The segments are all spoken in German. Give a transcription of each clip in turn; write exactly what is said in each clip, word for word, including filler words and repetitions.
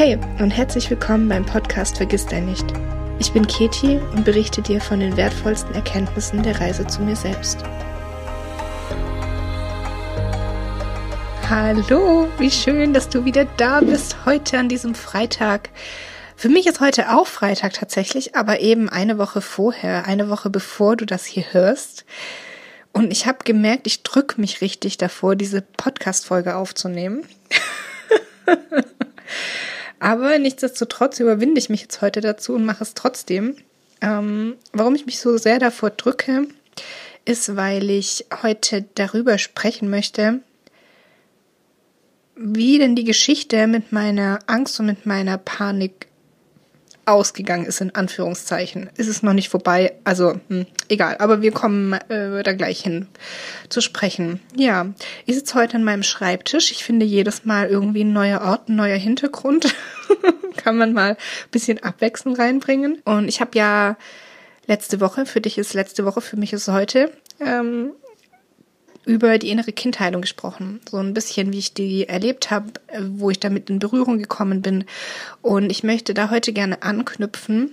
Hey und herzlich willkommen beim Podcast Vergiss dein nicht. Ich bin Keti und berichte dir von den wertvollsten Erkenntnissen der Reise zu mir selbst. Hallo, wie schön, dass du wieder da bist heute an diesem Freitag. Für mich ist heute auch Freitag tatsächlich, aber eben eine Woche vorher, eine Woche bevor du das hier hörst. Und ich habe gemerkt, ich drücke mich richtig davor, diese Podcast-Folge aufzunehmen. Aber nichtsdestotrotz überwinde ich mich jetzt heute dazu und mache es trotzdem. Ähm, warum ich mich so sehr davor drücke, ist, weil ich heute darüber sprechen möchte, wie denn die Geschichte mit meiner Angst und mit meiner Panik ausgegangen ist, in Anführungszeichen. Ist es noch nicht vorbei, also hm, egal, aber wir kommen äh, da gleich hin zu sprechen. Ja, ich sitze heute an meinem Schreibtisch. Ich finde jedes Mal irgendwie ein neuer Ort, ein neuer Hintergrund. Kann man mal ein bisschen Abwechslung reinbringen. Und ich habe ja letzte Woche, für dich ist letzte Woche, für mich ist heute, ähm, über die innere Kindheilung gesprochen. So ein bisschen, wie ich die erlebt habe, wo ich damit in Berührung gekommen bin. Und ich möchte da heute gerne anknüpfen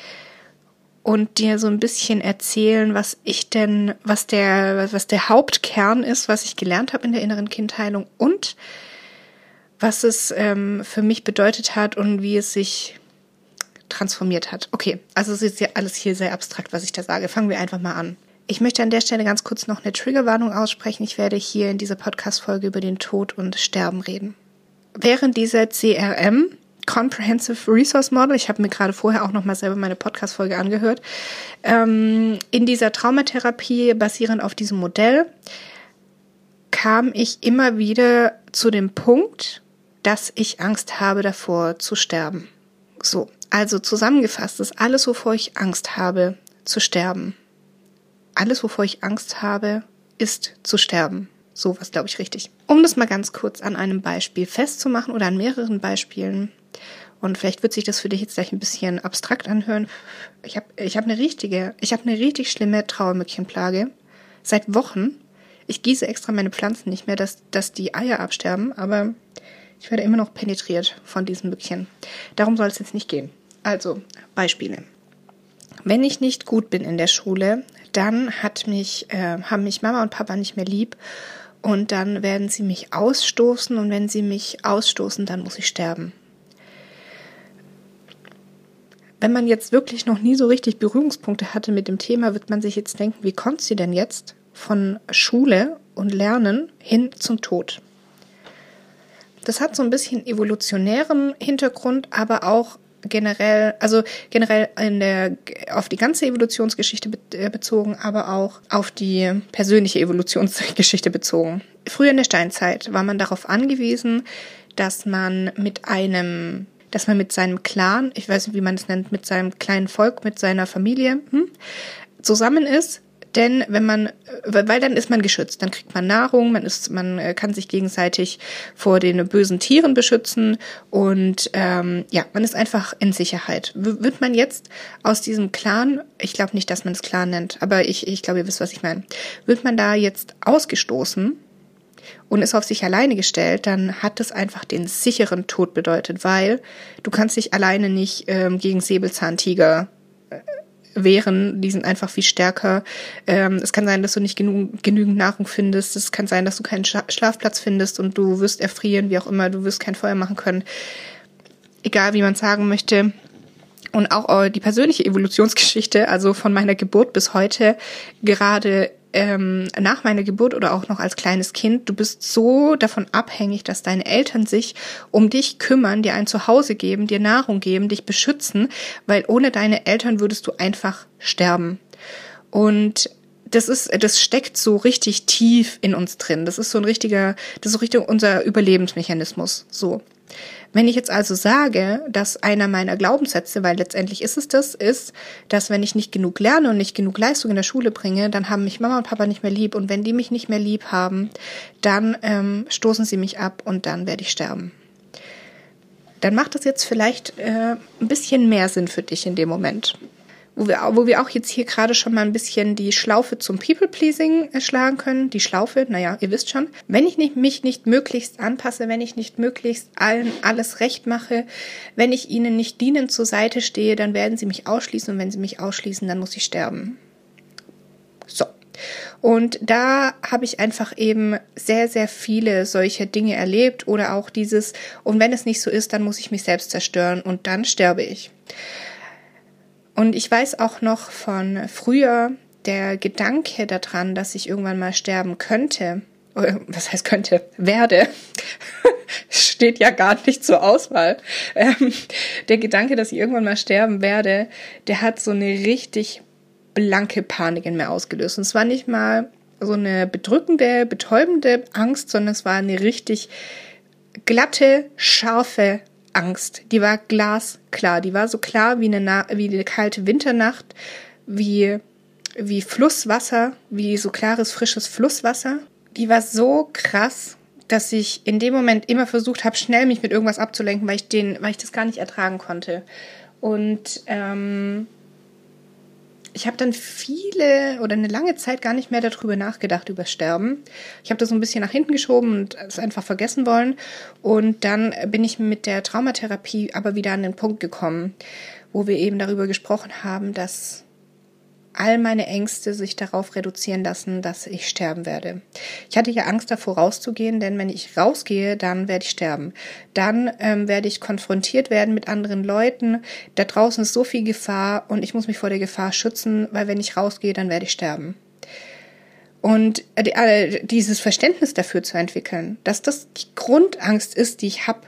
und dir so ein bisschen erzählen, was ich denn, was der, was der Hauptkern ist, was ich gelernt habe in der inneren Kindheilung und was es ähm, für mich bedeutet hat und wie es sich transformiert hat. Okay, also es ist ja alles hier sehr abstrakt, was ich da sage. Fangen wir einfach mal an. Ich möchte an der Stelle ganz kurz noch eine Triggerwarnung aussprechen. Ich werde hier in dieser Podcast-Folge über den Tod und Sterben reden. Während dieser C R M, Comprehensive Resource Model, ich habe mir gerade vorher auch noch mal selber meine Podcast-Folge angehört, ähm, in dieser Traumatherapie basierend auf diesem Modell, kam ich immer wieder zu dem Punkt, dass ich Angst habe davor zu sterben. So, also zusammengefasst ist alles, wovor ich Angst habe, zu sterben. Alles, wovor ich Angst habe, ist zu sterben. So was, glaube ich, richtig. Um das mal ganz kurz an einem Beispiel festzumachen oder an mehreren Beispielen, und vielleicht wird sich das für dich jetzt gleich ein bisschen abstrakt anhören. Ich habe ich hab eine richtige, ich habe eine richtig schlimme Trauermückchenplage. Seit Wochen. Ich gieße extra meine Pflanzen nicht mehr, dass, dass die Eier absterben, aber ich werde immer noch penetriert von diesen Mückchen. Darum soll es jetzt nicht gehen. Also, Beispiele. Wenn ich nicht gut bin in der Schule, dann hat mich, äh, haben mich Mama und Papa nicht mehr lieb und dann werden sie mich ausstoßen und wenn sie mich ausstoßen, dann muss ich sterben. Wenn man jetzt wirklich noch nie so richtig Berührungspunkte hatte mit dem Thema, wird man sich jetzt denken, wie kommt sie denn jetzt von Schule und Lernen hin zum Tod? Das hat so ein bisschen evolutionären Hintergrund, aber auch generell, also generell in der, auf die ganze Evolutionsgeschichte bezogen, aber auch auf die persönliche Evolutionsgeschichte bezogen. Früher in der Steinzeit war man darauf angewiesen, dass man mit einem, dass man mit seinem Clan, ich weiß nicht, wie man es nennt, mit seinem kleinen Volk, mit seiner Familie hm, zusammen ist. Denn wenn man, weil dann ist man geschützt, dann kriegt man Nahrung, man ist, man kann sich gegenseitig vor den bösen Tieren beschützen und ähm, ja, man ist einfach in Sicherheit. W- wird man jetzt aus diesem Clan, ich glaube nicht, dass man es Clan nennt, aber ich, ich glaube, ihr wisst, was ich meine, wird man da jetzt ausgestoßen und ist auf sich alleine gestellt, dann hat es einfach den sicheren Tod bedeutet, weil du kannst dich alleine nicht ähm, gegen Säbelzahntiger äh, wehren, die sind einfach viel stärker. Ähm, es kann sein, dass du nicht genug, genügend Nahrung findest. Es kann sein, dass du keinen Schla- Schlafplatz findest und du wirst erfrieren, wie auch immer. Du wirst kein Feuer machen können. Egal, wie man es sagen möchte. Und auch die persönliche Evolutionsgeschichte, also von meiner Geburt bis heute, gerade ähm, nach meiner Geburt oder auch noch als kleines Kind, du bist so davon abhängig, dass deine Eltern sich um dich kümmern, dir ein Zuhause geben, dir Nahrung geben, dich beschützen, weil ohne deine Eltern würdest du einfach sterben. Und das ist, das steckt so richtig tief in uns drin. Das ist so ein richtiger, das ist so richtig unser Überlebensmechanismus. So. Wenn ich jetzt also sage, dass einer meiner Glaubenssätze, weil letztendlich ist es das, ist, dass wenn ich nicht genug lerne und nicht genug Leistung in der Schule bringe, dann haben mich Mama und Papa nicht mehr lieb und wenn die mich nicht mehr lieb haben, dann ähm, stoßen sie mich ab und dann werde ich sterben. Dann macht das jetzt vielleicht äh, ein bisschen mehr Sinn für dich in dem Moment. wo wir, wo wir auch jetzt hier gerade schon mal ein bisschen die Schlaufe zum People-Pleasing schlagen können. Die Schlaufe, naja, ihr wisst schon. Wenn ich nicht, mich nicht möglichst anpasse, wenn ich nicht möglichst allen alles recht mache, wenn ich ihnen nicht dienend zur Seite stehe, dann werden sie mich ausschließen und wenn sie mich ausschließen, dann muss ich sterben. So. Und da habe ich einfach eben sehr, sehr viele solche Dinge erlebt oder auch dieses, und wenn es nicht so ist, dann muss ich mich selbst zerstören und dann sterbe ich. Und ich weiß auch noch von früher, der Gedanke daran, dass ich irgendwann mal sterben könnte, oder was heißt könnte, werde, steht ja gar nicht zur Auswahl. Ähm, der Gedanke, dass ich irgendwann mal sterben werde, der hat so eine richtig blanke Panik in mir ausgelöst. Und es war nicht mal so eine bedrückende, betäubende Angst, sondern es war eine richtig glatte, scharfe Angst. Die war glasklar. Die war so klar wie eine, Na- wie eine kalte Winternacht, wie, wie Flusswasser, wie so klares, frisches Flusswasser. Die war so krass, dass ich in dem Moment immer versucht habe, schnell mich mit irgendwas abzulenken, weil ich den, weil ich das gar nicht ertragen konnte. Und ähm, ich habe dann viele oder eine lange Zeit gar nicht mehr darüber nachgedacht, über Sterben. Ich habe das so ein bisschen nach hinten geschoben und es einfach vergessen wollen. Und dann bin ich mit der Traumatherapie aber wieder an den Punkt gekommen, wo wir eben darüber gesprochen haben, dass all meine Ängste sich darauf reduzieren lassen, dass ich sterben werde. Ich hatte ja Angst davor rauszugehen, denn wenn ich rausgehe, dann werde ich sterben. Dann ähm, werde ich konfrontiert werden mit anderen Leuten. Da draußen ist so viel Gefahr und ich muss mich vor der Gefahr schützen, weil wenn ich rausgehe, dann werde ich sterben. Und äh, dieses Verständnis dafür zu entwickeln, dass das die Grundangst ist, die ich habe,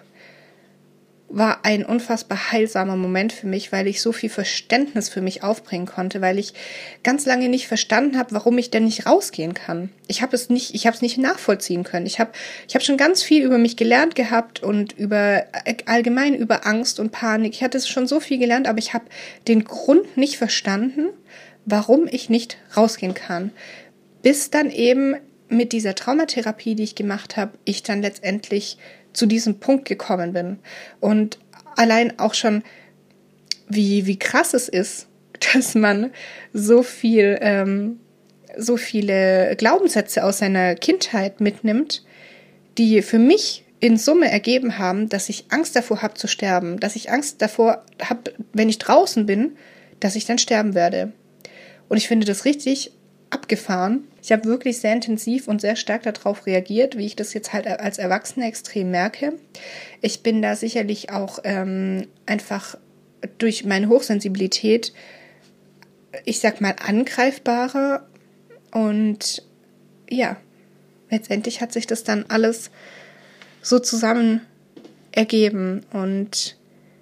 war ein unfassbar heilsamer Moment für mich, weil ich so viel Verständnis für mich aufbringen konnte, weil ich ganz lange nicht verstanden habe, warum ich denn nicht rausgehen kann. Ich habe es nicht, ich habe es nicht nachvollziehen können. Ich habe, ich habe schon ganz viel über mich gelernt gehabt und über allgemein über Angst und Panik. Ich hatte schon so viel gelernt, aber ich habe den Grund nicht verstanden, warum ich nicht rausgehen kann. Bis dann eben mit dieser Traumatherapie, die ich gemacht habe, ich dann letztendlich zu diesem Punkt gekommen bin. Und allein auch schon, wie, wie krass es ist, dass man so viel, ähm, so viele Glaubenssätze aus seiner Kindheit mitnimmt, die für mich in Summe ergeben haben, dass ich Angst davor habe zu sterben, dass ich Angst davor habe, wenn ich draußen bin, dass ich dann sterben werde. Und ich finde das richtig abgefahren. Ich habe wirklich sehr intensiv und sehr stark darauf reagiert, wie ich das jetzt halt als Erwachsene extrem merke. Ich bin da sicherlich auch ähm, einfach durch meine Hochsensibilität, ich sag mal, angreifbarer. Und ja, letztendlich hat sich das dann alles so zusammen ergeben. Und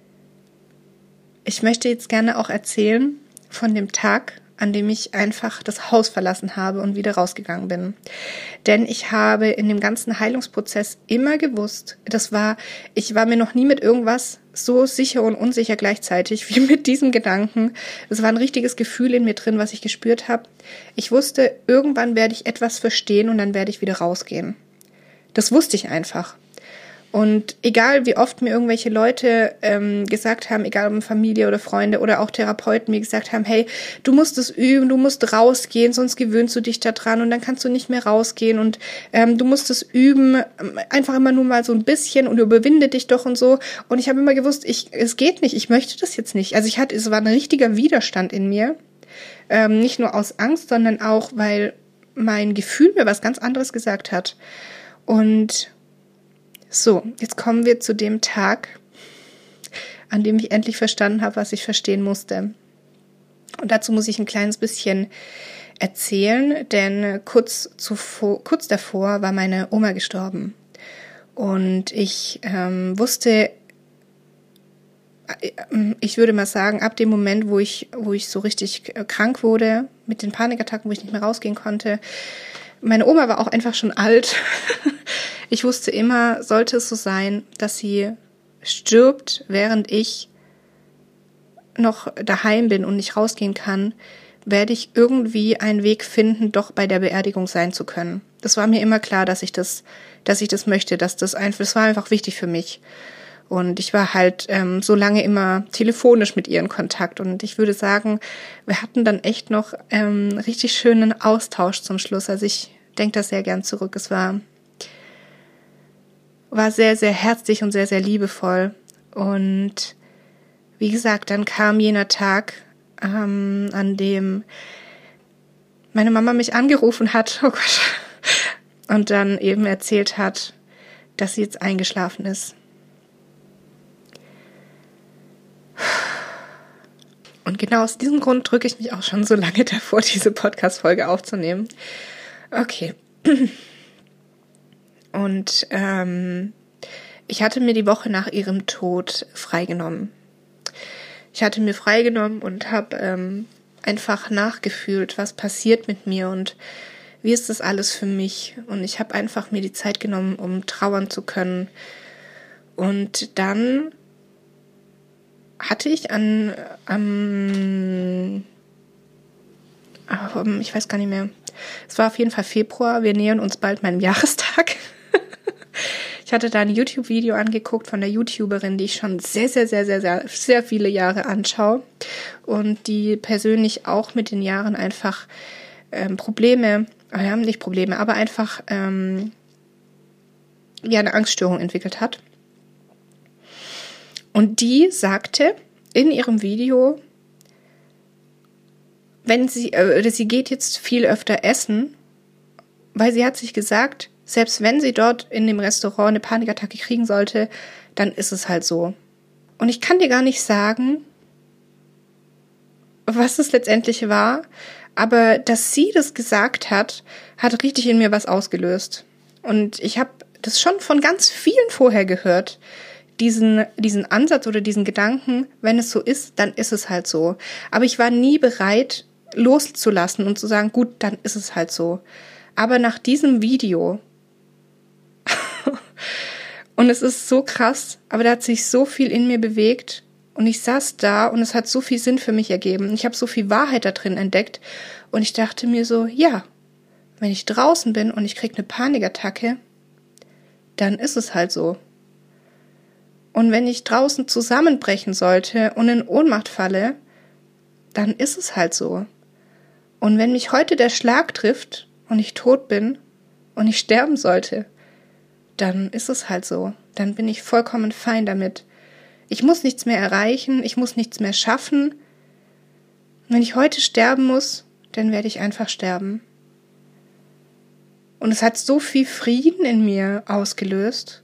ich möchte jetzt gerne auch erzählen von dem Tag, an dem ich einfach das Haus verlassen habe und wieder rausgegangen bin. Denn ich habe in dem ganzen Heilungsprozess immer gewusst, das war, ich war mir noch nie mit irgendwas so sicher und unsicher gleichzeitig wie mit diesem Gedanken. Es war ein richtiges Gefühl in mir drin, was ich gespürt habe. Ich wusste, irgendwann werde ich etwas verstehen und dann werde ich wieder rausgehen. Das wusste ich einfach. Und egal, wie oft mir irgendwelche Leute ähm, gesagt haben, egal ob Familie oder Freunde oder auch Therapeuten mir gesagt haben, hey, du musst es üben, du musst rausgehen, sonst gewöhnst du dich da dran und dann kannst du nicht mehr rausgehen und ähm, du musst es üben, einfach immer nur mal so ein bisschen und überwinde dich doch und so. Und ich habe immer gewusst, ich, es geht nicht, ich möchte das jetzt nicht. Also ich hatte, es war ein richtiger Widerstand in mir, ähm, nicht nur aus Angst, sondern auch, weil mein Gefühl mir was ganz anderes gesagt hat. Und so, jetzt kommen wir zu dem Tag, an dem ich endlich verstanden habe, was ich verstehen musste. Und dazu muss ich ein kleines bisschen erzählen, denn kurz, zuvor, kurz davor war meine Oma gestorben. Und ich ähm, wusste, ich würde mal sagen, ab dem Moment, wo ich, wo ich so richtig krank wurde, mit den Panikattacken, wo ich nicht mehr rausgehen konnte, meine Oma war auch einfach schon alt. Ich wusste immer, sollte es so sein, dass sie stirbt, während ich noch daheim bin und nicht rausgehen kann, werde ich irgendwie einen Weg finden, doch bei der Beerdigung sein zu können. Das war mir immer klar, dass ich das, dass ich das möchte, dass das einfach, das war einfach wichtig für mich. Und ich war halt ähm, so lange immer telefonisch mit ihr in Kontakt. Und ich würde sagen, wir hatten dann echt noch ähm, richtig schönen Austausch zum Schluss. Also ich denke da sehr gern zurück. Es war, war sehr, sehr herzlich und sehr, sehr liebevoll. Und wie gesagt, dann kam jener Tag, ähm, an dem meine Mama mich angerufen hat, oh Gott, und dann eben erzählt hat, dass sie jetzt eingeschlafen ist. Und genau aus diesem Grund drücke ich mich auch schon so lange davor, diese Podcast-Folge aufzunehmen. Okay. Und ähm, ich hatte mir die Woche nach ihrem Tod freigenommen. Ich hatte mir freigenommen und habe ähm, einfach nachgefühlt, was passiert mit mir und wie ist das alles für mich. Und ich habe einfach mir die Zeit genommen, um trauern zu können. Und dann hatte ich an, ähm, ähm, ich weiß gar nicht mehr, es war auf jeden Fall Februar, wir nähern uns bald meinem Jahrestag. Ich hatte da ein YouTube-Video angeguckt von der YouTuberin, die ich schon sehr, sehr, sehr, sehr, sehr, sehr viele Jahre anschaue und die persönlich auch mit den Jahren einfach ähm, Probleme, äh, nicht Probleme, aber einfach ähm, wie eine Angststörung entwickelt hat. Und die sagte in ihrem Video, wenn sie, äh, sie geht jetzt viel öfter essen, weil sie hat sich gesagt, selbst wenn sie dort in dem Restaurant eine Panikattacke kriegen sollte, dann ist es halt so. Und ich kann dir gar nicht sagen, was es letztendlich war, aber dass sie das gesagt hat, hat richtig in mir was ausgelöst. Und ich habe das schon von ganz vielen vorher gehört, diesen, diesen Ansatz oder diesen Gedanken, wenn es so ist, dann ist es halt so. Aber ich war nie bereit, loszulassen und zu sagen, gut, dann ist es halt so. Aber nach diesem Video und es ist so krass, aber da hat sich so viel in mir bewegt und ich saß da und es hat so viel Sinn für mich ergeben. Ich habe so viel Wahrheit da drin entdeckt und ich dachte mir so, ja, wenn ich draußen bin und ich kriege eine Panikattacke, dann ist es halt so. Und wenn ich draußen zusammenbrechen sollte und in Ohnmacht falle, dann ist es halt so. Und wenn mich heute der Schlag trifft und ich tot bin und ich sterben sollte, dann ist es halt so. Dann bin ich vollkommen fein damit. Ich muss nichts mehr erreichen, ich muss nichts mehr schaffen. Wenn ich heute sterben muss, dann werde ich einfach sterben. Und es hat so viel Frieden in mir ausgelöst.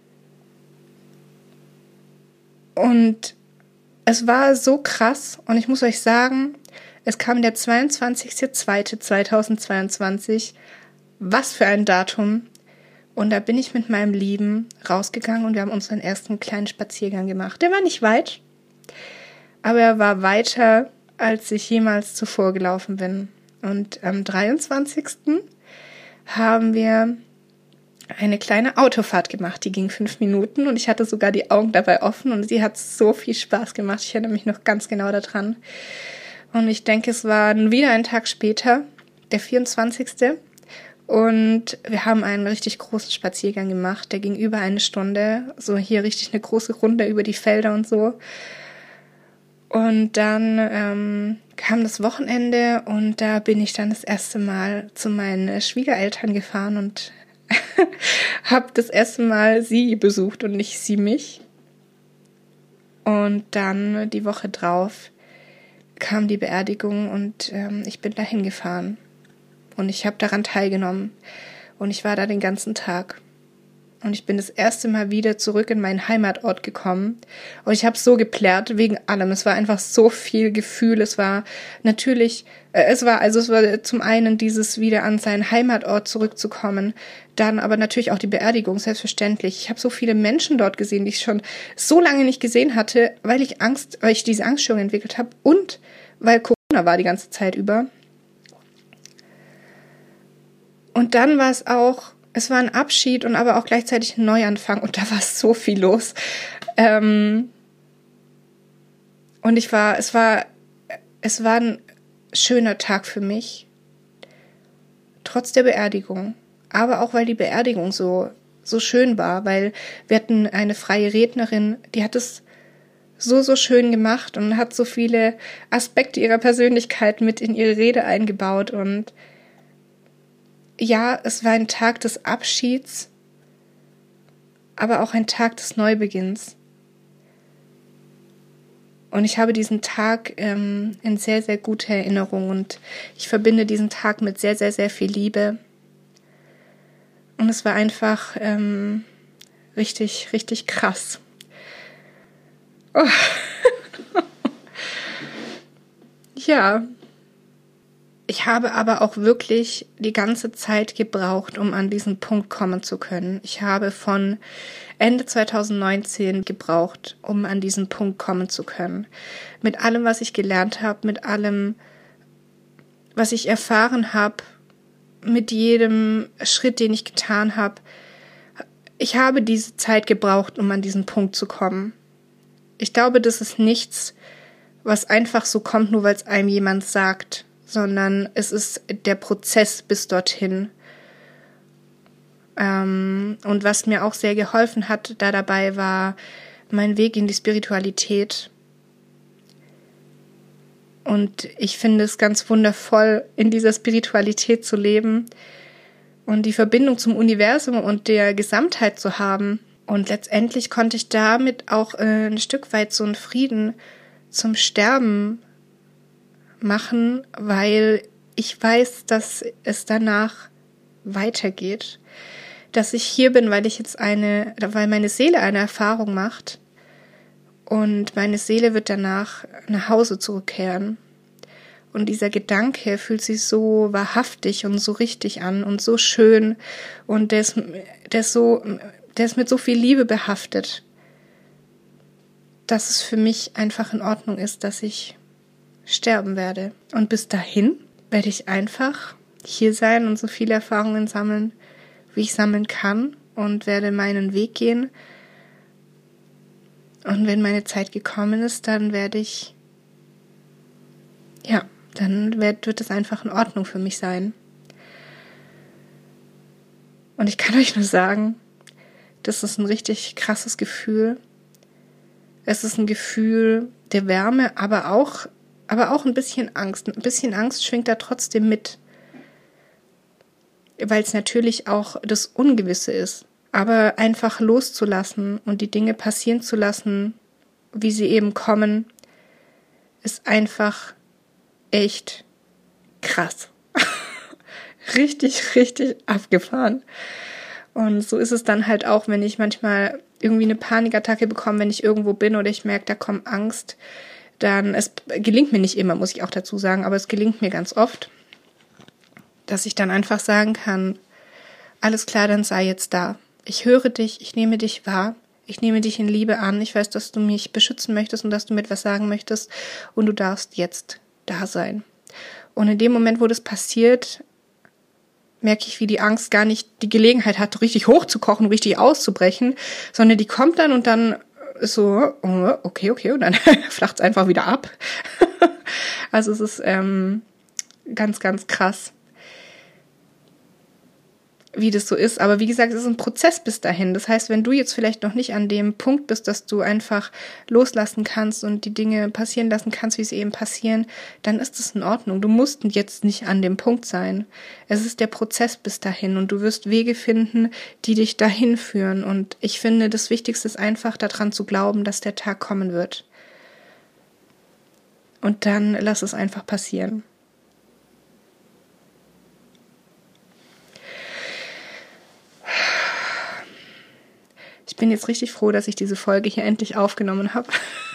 Und es war so krass. Und ich muss euch sagen, es kam der zweiundzwanzigster zweiter zweitausendzweiundzwanzig. Was für ein Datum. Und da bin ich mit meinem Lieben rausgegangen und wir haben unseren ersten kleinen Spaziergang gemacht. Der war nicht weit, aber er war weiter, als ich jemals zuvor gelaufen bin. Und am dreiundzwanzigsten haben wir eine kleine Autofahrt gemacht. Die ging fünf Minuten und ich hatte sogar die Augen dabei offen und sie hat so viel Spaß gemacht. Ich erinnere mich noch ganz genau daran. Und ich denke, es war wieder ein Tag später, der vierundzwanzigste Und wir haben einen richtig großen Spaziergang gemacht. Der ging über eine Stunde. So hier richtig eine große Runde über die Felder und so. Und dann ähm, kam das Wochenende und da bin ich dann das erste Mal zu meinen Schwiegereltern gefahren und habe das erste Mal sie besucht und nicht sie mich. Und dann die Woche drauf kam die Beerdigung und ähm, ich bin dahin gefahren. Und ich habe daran teilgenommen. Und ich war da den ganzen Tag. Und ich bin das erste Mal wieder zurück in meinen Heimatort gekommen. Und ich habe so geplärrt wegen allem. Es war einfach so viel Gefühl. Es war natürlich, äh, es war, also es war zum einen dieses wieder an seinen Heimatort zurückzukommen. Dann aber natürlich auch die Beerdigung, selbstverständlich. Ich habe so viele Menschen dort gesehen, die ich schon so lange nicht gesehen hatte, weil ich Angst, weil ich diese Angststörung entwickelt habe. Und weil Corona war die ganze Zeit über. Und dann war es auch, es war ein Abschied und aber auch gleichzeitig ein Neuanfang und da war so viel los. Ähm und ich war, es war, es war ein schöner Tag für mich, trotz der Beerdigung. Aber auch, weil die Beerdigung so, so schön war, weil wir hatten eine freie Rednerin, die hat es so, so schön gemacht und hat so viele Aspekte ihrer Persönlichkeit mit in ihre Rede eingebaut. Und ja, es war ein Tag des Abschieds, aber auch ein Tag des Neubeginns. Und ich habe diesen Tag ähm, in sehr, sehr guter Erinnerung und ich verbinde diesen Tag mit sehr, sehr, sehr viel Liebe. Und es war einfach ähm, richtig, richtig krass. Oh. Ja. Ich habe aber auch wirklich die ganze Zeit gebraucht, um an diesen Punkt kommen zu können. Ich habe von Ende zwanzig neunzehn gebraucht, um an diesen Punkt kommen zu können. Mit allem, was ich gelernt habe, mit allem, was ich erfahren habe, mit jedem Schritt, den ich getan habe. Ich habe diese Zeit gebraucht, um an diesen Punkt zu kommen. Ich glaube, das ist nichts, was einfach so kommt, nur weil es einem jemand sagt, sondern es ist der Prozess bis dorthin. Ähm, und was mir auch sehr geholfen hat da dabei, war mein Weg in die Spiritualität. Und ich finde es ganz wundervoll, in dieser Spiritualität zu leben und die Verbindung zum Universum und der Gesamtheit zu haben. Und letztendlich konnte ich damit auch äh, ein Stück weit so einen Frieden zum Sterben machen, weil ich weiß, dass es danach weitergeht. Dass ich hier bin, weil ich jetzt eine, weil meine Seele eine Erfahrung macht und meine Seele wird danach nach Hause zurückkehren. Und dieser Gedanke fühlt sich so wahrhaftig und so richtig an und so schön und der ist, der ist so, der ist mit so viel Liebe behaftet, dass es für mich einfach in Ordnung ist, dass ich sterben werde. Und bis dahin werde ich einfach hier sein und so viele Erfahrungen sammeln, wie ich sammeln kann und werde meinen Weg gehen. Und wenn meine Zeit gekommen ist, dann werde ich, ja, dann wird, wird es einfach in Ordnung für mich sein. Und ich kann euch nur sagen, das ist ein richtig krasses Gefühl. Es ist ein Gefühl der Wärme, aber auch, aber auch ein bisschen Angst. Ein bisschen Angst schwingt da trotzdem mit, weil es natürlich auch das Ungewisse ist. Aber einfach loszulassen und die Dinge passieren zu lassen, wie sie eben kommen, ist einfach echt krass. richtig, richtig abgefahren. Und so ist es dann halt auch, wenn ich manchmal irgendwie eine Panikattacke bekomme, wenn ich irgendwo bin oder ich merke, da kommt Angst, dann, es gelingt mir nicht immer, muss ich auch dazu sagen, aber es gelingt mir ganz oft, dass ich dann einfach sagen kann, alles klar, dann sei jetzt da. Ich höre dich, ich nehme dich wahr, ich nehme dich in Liebe an, ich weiß, dass du mich beschützen möchtest und dass du mir etwas sagen möchtest und du darfst jetzt da sein. Und in dem Moment, wo das passiert, merke ich, wie die Angst gar nicht die Gelegenheit hat, richtig hochzukochen, richtig auszubrechen, sondern die kommt dann und dann ist so, oh, okay, okay, und dann flacht es einfach wieder ab. Also es ist ähm, ganz, ganz krass, wie das so ist. Aber wie gesagt, es ist ein Prozess bis dahin. Das heißt, wenn du jetzt vielleicht noch nicht an dem Punkt bist, dass du einfach loslassen kannst und die Dinge passieren lassen kannst, wie sie eben passieren, dann ist das in Ordnung. Du musst jetzt nicht an dem Punkt sein. Es ist der Prozess bis dahin und du wirst Wege finden, die dich dahin führen. Und ich finde, das Wichtigste ist einfach daran zu glauben, dass der Tag kommen wird. Und dann lass es einfach passieren. Ich bin jetzt richtig froh, dass ich diese Folge hier endlich aufgenommen habe.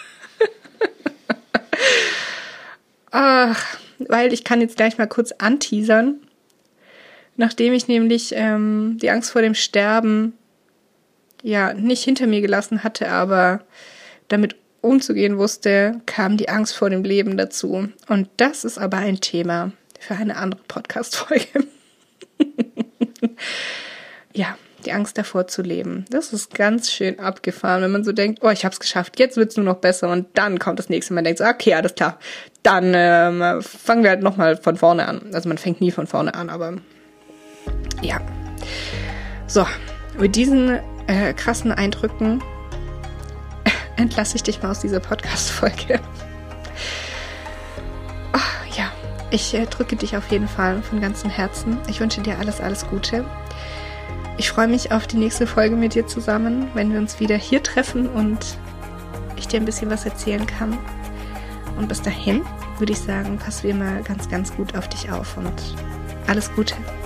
Ach, weil ich kann jetzt gleich mal kurz anteasern. Nachdem ich nämlich ähm, die Angst vor dem Sterben ja nicht hinter mir gelassen hatte, aber damit umzugehen wusste, kam die Angst vor dem Leben dazu. Und das ist aber ein Thema für eine andere Podcast-Folge. Ja. Die Angst davor zu leben. Das ist ganz schön abgefahren, wenn man so denkt, oh, ich hab's geschafft, jetzt wird's nur noch besser und dann kommt das nächste. Man denkt so, okay, alles klar, dann ähm, fangen wir halt nochmal von vorne an. Also man fängt nie von vorne an, aber ja. So, mit diesen äh, krassen Eindrücken entlasse ich dich mal aus dieser Podcast-Folge. Oh, ja, ich äh, drücke dich auf jeden Fall von ganzem Herzen. Ich wünsche dir alles, alles Gute. Ich freue mich auf die nächste Folge mit dir zusammen, wenn wir uns wieder hier treffen und ich dir ein bisschen was erzählen kann. Und bis dahin würde ich sagen, pass wie immer ganz, ganz gut auf dich auf und alles Gute.